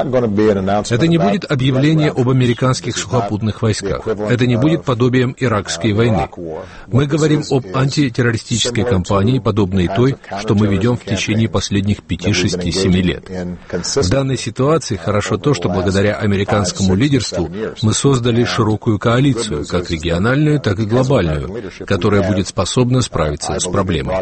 Это не будет объявление об американских сухопутных войсках. Это не будет подобием иракской войны. Мы говорим об антитеррористической кампании, подобной той, что мы ведем в течение последних пяти, шести, семи лет. В данной ситуации хорошо то, что благодаря американскому лидерству мы создали широкую коалицию, как региональную, так и глобальную, которая будет способна справиться с проблемой.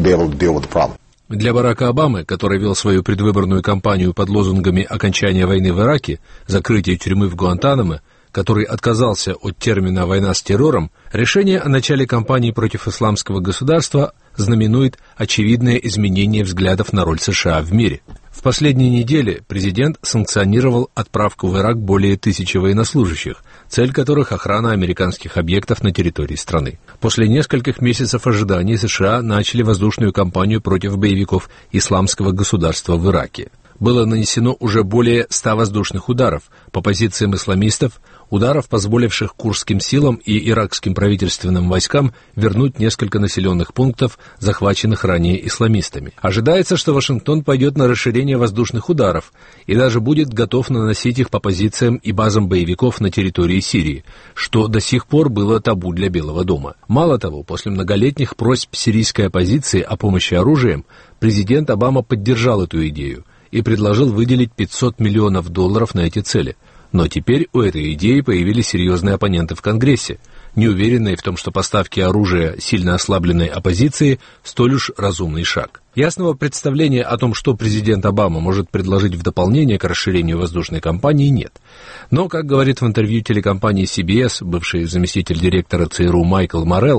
Для Барака Обамы, который вел свою предвыборную кампанию под лозунгами окончания войны в Ираке, закрытия тюрьмы в Гуантанамо, который отказался от термина «война с террором», решение о начале кампании против исламского государства знаменует очевидное изменение взглядов на роль США в мире. В последние недели президент санкционировал отправку в Ирак более тысячи военнослужащих, цель которых — охрана американских объектов на территории страны. После нескольких месяцев ожиданий США начали воздушную кампанию против боевиков исламского государства в Ираке. Было нанесено уже более ста воздушных ударов по позициям исламистов, ударов, позволивших курдским силам и иракским правительственным войскам вернуть несколько населенных пунктов, захваченных ранее исламистами. Ожидается, что Вашингтон пойдет на расширение воздушных ударов и даже будет готов наносить их по позициям и базам боевиков на территории Сирии, что до сих пор было табу для Белого дома. Мало того, после многолетних просьб сирийской оппозиции о помощи оружием, президент Обама поддержал эту идею и предложил выделить пятьсот миллионов долларов на эти цели. Но теперь у этой идеи появились серьезные оппоненты в Конгрессе, не уверенные в том, что поставки оружия сильно ослабленной оппозиции столь уж разумный шаг. Ясного представления о том, что президент Обама может предложить в дополнение к расширению воздушной кампании, нет. Но, как говорит в интервью телекомпании си би эс бывший заместитель директора ЦРУ Майкл Моррелл,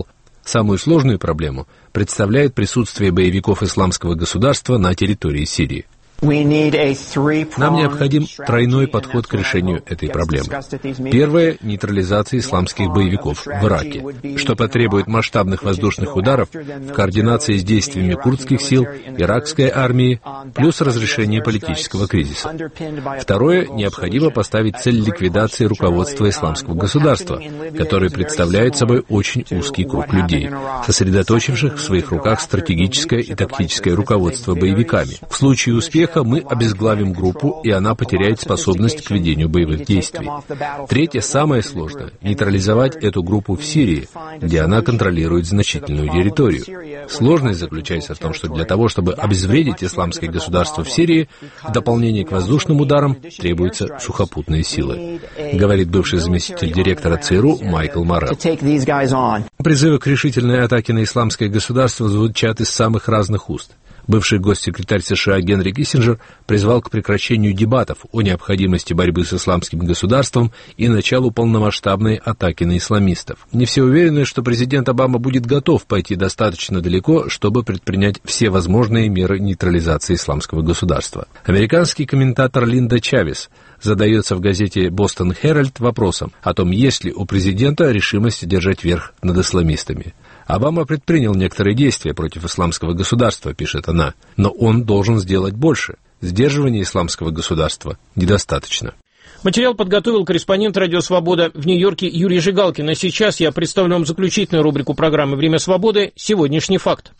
Самую сложную проблему представляет присутствие боевиков исламского государства на территории Сирии. Нам необходим тройной подход к решению этой проблемы. Первое – нейтрализация исламских боевиков в Ираке, что потребует масштабных воздушных ударов в координации с действиями курдских сил, иракской армии, плюс разрешение политического кризиса. Второе – необходимо поставить цель ликвидации руководства исламского государства, которое представляет собой очень узкий круг людей, сосредоточивших в своих руках стратегическое и тактическое руководство боевиками. В случае успеха мы обезглавим группу, и она потеряет способность к ведению боевых действий. Третье, самое сложное – нейтрализовать эту группу в Сирии, где она контролирует значительную территорию. Сложность заключается в том, что для того, чтобы обезвредить исламское государство в Сирии, в дополнение к воздушным ударам требуются сухопутные силы, говорит бывший заместитель директора ЦРУ Майкл Моррелл. Призывы к решительной атаке на исламское государство звучат из самых разных уст. Бывший госсекретарь США Генри Киссинджер призвал к прекращению дебатов о необходимости борьбы с исламским государством и началу полномасштабной атаки на исламистов. Не все уверены, что президент Обама будет готов пойти достаточно далеко, чтобы предпринять все возможные меры нейтрализации исламского государства. Американский комментатор Линда Чавес задается в газете «Бостон Herald» вопросом о том, есть ли у президента решимость держать верх над исламистами. Обама предпринял некоторые действия против исламского государства, пишет она, но он должен сделать больше. Сдерживания исламского государства недостаточно. Материал подготовил корреспондент «Радио Свобода» в Нью-Йорке Юрий Жигалкин. А сейчас я представлю вам заключительную рубрику программы «Время свободы. Сегодняшний факт».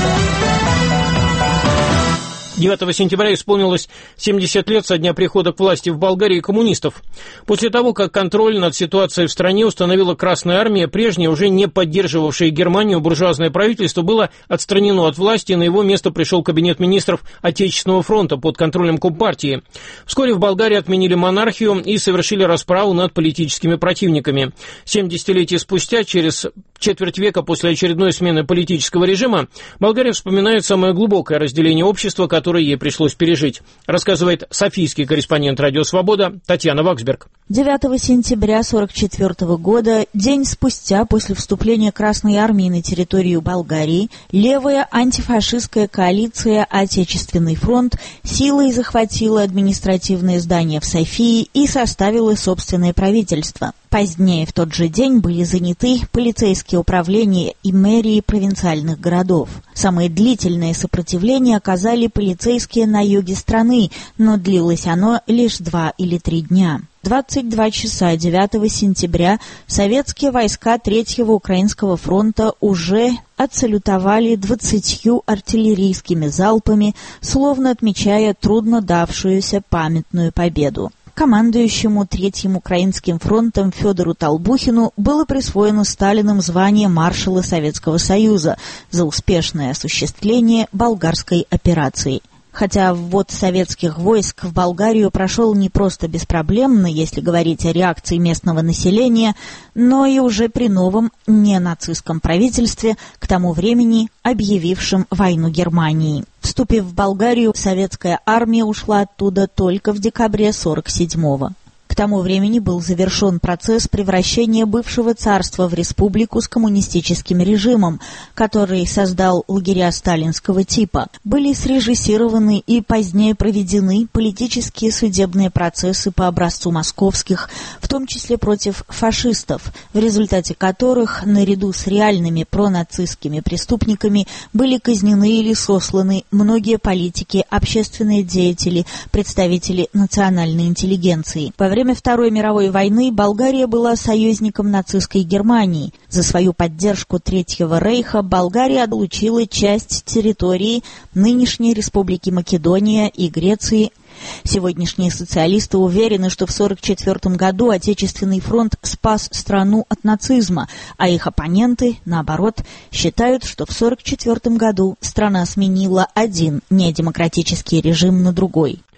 девятого сентября исполнилось семьдесят лет со дня прихода к власти в Болгарии коммунистов. После того, как контроль над ситуацией в стране установила Красная Армия, прежнее, уже не поддерживавшее Германию буржуазное правительство было отстранено от власти, и на его место пришел кабинет министров Отечественного фронта под контролем Компартии. Вскоре в Болгарии отменили монархию и совершили расправу над политическими противниками. семь десятилетий спустя, через четверть века после очередной смены политического режима, Болгария вспоминает самое глубокое разделение общества, которое которое ей пришлось пережить, рассказывает софийский корреспондент «Радио Свобода» Татьяна Ваксберг. девятого сентября сорок четвёртого года, день спустя после вступления Красной Армии на территорию Болгарии, левая антифашистская коалиция «Отечественный фронт» силой захватила административное здание в Софии и составила собственное правительство. Позднее в тот же день были заняты полицейские управления и мэрии провинциальных городов. Самое длительное сопротивление оказали полицейские на юге страны, но длилось оно лишь два или три дня. двадцать два часа девятого сентября советские войска Третьего Украинского фронта уже отсалютовали двадцатью артиллерийскими залпами, словно отмечая трудно давшуюся памятную победу. Командующему Третьим Украинским фронтом Федору Толбухину было присвоено Сталиным звание маршала Советского Союза за успешное осуществление болгарской операции. Хотя ввод советских войск в Болгарию прошел не просто беспроблемно, если говорить о реакции местного населения, но и уже при новом ненацистском правительстве, к тому времени объявившем войну Германии. Вступив в Болгарию, советская армия ушла оттуда только в декабре сорок седьмого. К тому времени был завершен процесс превращения бывшего царства в республику с коммунистическим режимом, который создал лагеря сталинского типа. Были срежиссированы и позднее проведены политические судебные процессы по образцу московских, в том числе против фашистов, в результате которых, наряду с реальными пронацистскими преступниками, были казнены или сосланы многие политики, общественные деятели, представители национальной интеллигенции. Во время Второй мировой войны Болгария была союзником нацистской Германии. За свою поддержку Третьего рейха Болгария получила часть территории нынешней Республики Македония и Греции. Сегодняшние социалисты уверены, что в сорок четвёртом году Отечественный фронт спас страну от нацизма, а их оппоненты, наоборот, считают, что в сорок четвёртом году страна сменила один недемократический режим на другой.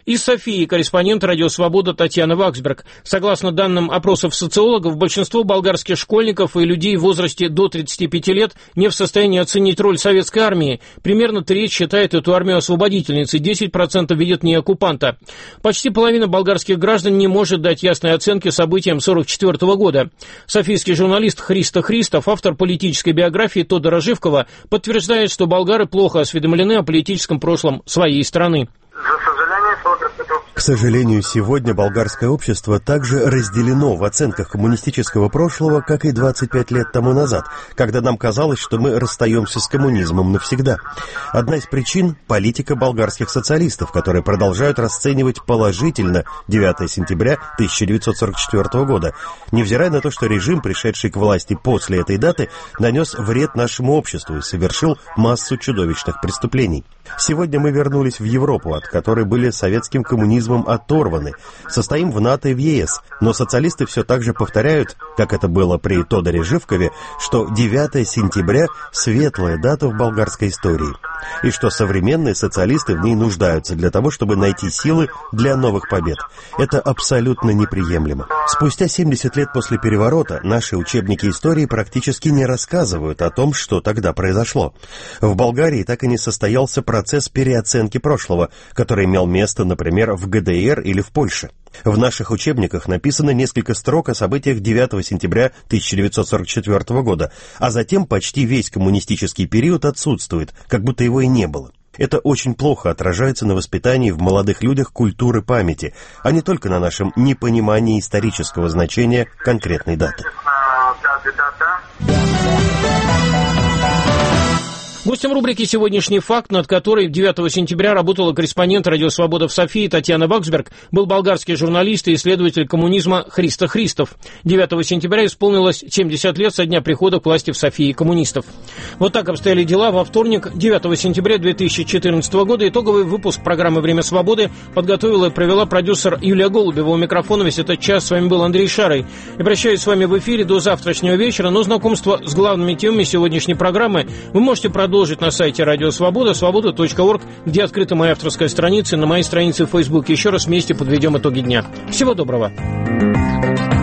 Из Софии корреспондент «Радио Свобода» Татьяна Ваксберг. Согласно данным опросов социологов, большинство болгарских школьников и людей в возрасте до тридцати пяти лет не в состоянии оценить роль советской армии. Примерно треть считает эту армию освободительницей, десять процентов видят в ней оккупанта. Почти половина болгарских граждан не может дать ясной оценки событиям сорок четвёртого года. Софийский журналист Христо Христов, автор политической биографии Тодора Живкова, подтверждает, что болгары плохо осведомлены о политическом прошлом своей страны. К сожалению, сегодня болгарское общество также разделено в оценках коммунистического прошлого, как и двадцать пять лет тому назад, когда нам казалось, что мы расстаемся с коммунизмом навсегда. Одна из причин – политика болгарских социалистов, которые продолжают расценивать положительно девятое сентября тысяча девятьсот сорок четвёртого года, невзирая на то, что режим, пришедший к власти после этой даты, нанес вред нашему обществу и совершил массу чудовищных преступлений. Сегодня мы вернулись в Европу, от которой были советским коммунизмом оторваны, состоим в НАТО и в ЕС, но социалисты все так же повторяют, как это было при Тодоре Живкове, что девятое сентября – светлая дата в болгарской истории, и что современные социалисты в ней нуждаются для того, чтобы найти силы для новых побед. Это абсолютно неприемлемо. Спустя семьдесят лет после переворота наши учебники истории практически не рассказывают о том, что тогда произошло. В Болгарии так и не состоялся процесс переоценки прошлого, который имел место, например, в ГДР или в Польше. В наших учебниках написано несколько строк о событиях девятого сентября тысяча девятьсот сорок четвёртого года, а затем почти весь коммунистический период отсутствует, как будто его и не было. Это очень плохо отражается на воспитании в молодых людях культуры памяти, а не только на нашем непонимании исторического значения конкретной даты. Гостем рубрики «Сегодняшний факт», над которой девятого сентября работала корреспондент «Радио Свобода» в Софии Татьяна Ваксберг, был болгарский журналист и исследователь коммунизма Христо Христов. девятого сентября исполнилось семьдесят лет со дня прихода к власти в Софии коммунистов. Вот так обстояли дела во вторник, девятого сентября две тысячи четырнадцатого года. Итоговый выпуск программы «Время свободы» подготовила и провела продюсер Юлия Голубева. У микрофона весь этот час с вами был Андрей Шарый. Я прощаюсь с вами в эфире до завтрашнего вечера, но знакомство с главными темами сегодняшней программы вы можете продолжить Продолжить на сайте Радио Свобода, свобода точка орг, где открыта моя авторская страница, на моей странице в Фейсбуке. Еще раз вместе подведем итоги дня. Всего доброго.